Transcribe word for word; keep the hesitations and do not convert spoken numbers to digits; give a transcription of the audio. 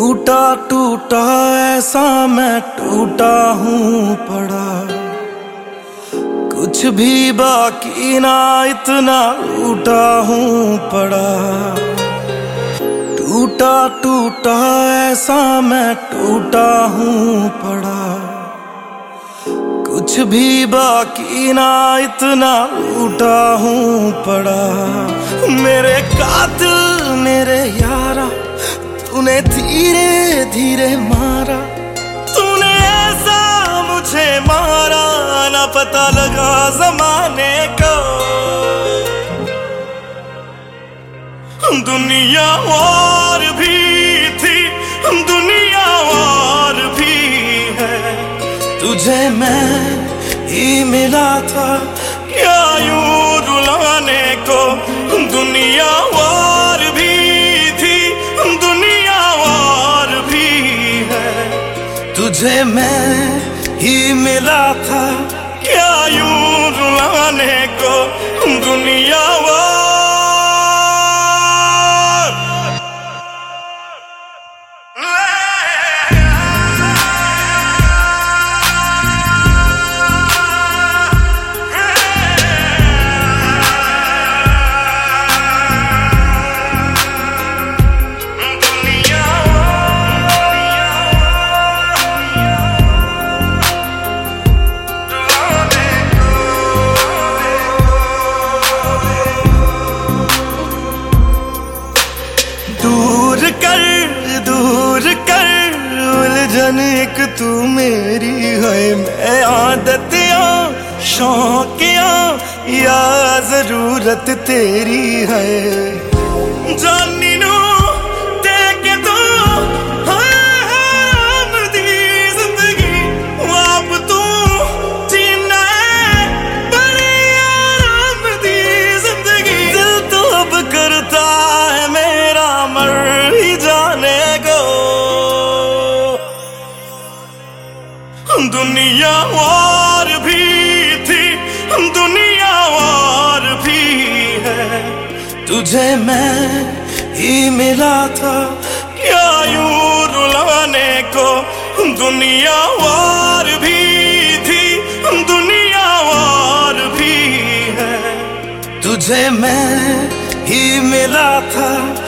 टूटा टूटा ऐसा मैं टूटा हूँ पड़ा, कुछ भी बाकी ना इतना टूटा हूँ पड़ा। टूटा टूटा ऐसा मैं टूटा हूँ पड़ा, कुछ भी बाकी ना इतना टूटा हूँ पड़ा। मेरे कातिल मेरे यारा, तूने धीरे धीरे मारा, तूने ऐसा मुझे मारा ना पता लगा जमाने को। दुनिया और भी थी, दुनिया और भी है, तुझे मैं ही मिला था क्या यूं रुलाने को। दुनिया और भी थी, दुनिया और भी है, तुझे मैं ही मिला था क्या यूं रुलाने को। दुनिया और दूर कर दूर कर उलझन एक तू मेरी है। मैं आदतियां शौकियां या जरूरत तेरी है। जानी नू देके दो हराम दी जिंदगी, आप तू जीना है बड़ी आराम दी जिंदगी। दिल तो अब करता है मेरा मर ही जाने को। दुनिया और भी थी, दुनिया और भी है, तुझे मैं ही मिला था क्या यूं रुलाने को। दुनिया और भी थी, दुनिया और भी है, तुझे मैं ही मिला था